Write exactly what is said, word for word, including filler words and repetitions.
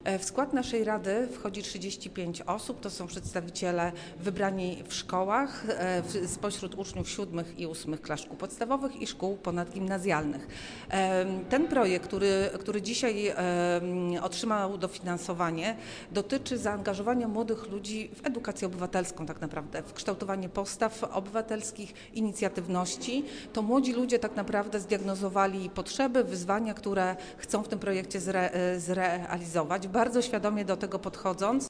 W skład naszej rady wchodzi trzydzieści pięć osób, to są przedstawiciele wybrani w szkołach, spośród uczniów siódmych i ósmych klas szkół podstawowych i szkół ponadgimnazjalnych. Ten projekt, który, który dzisiaj otrzymał dofinansowanie, dotyczy zaangażowania młodych ludzi w edukację obywatelską tak naprawdę, w kształtowanie postaw obywatelskich, inicjatywności. To młodzi ludzie tak naprawdę zdiagnozowali potrzeby, wyzwania, które chcą w tym projekcie zre, zrealizować, bardzo świadomie do tego podchodząc.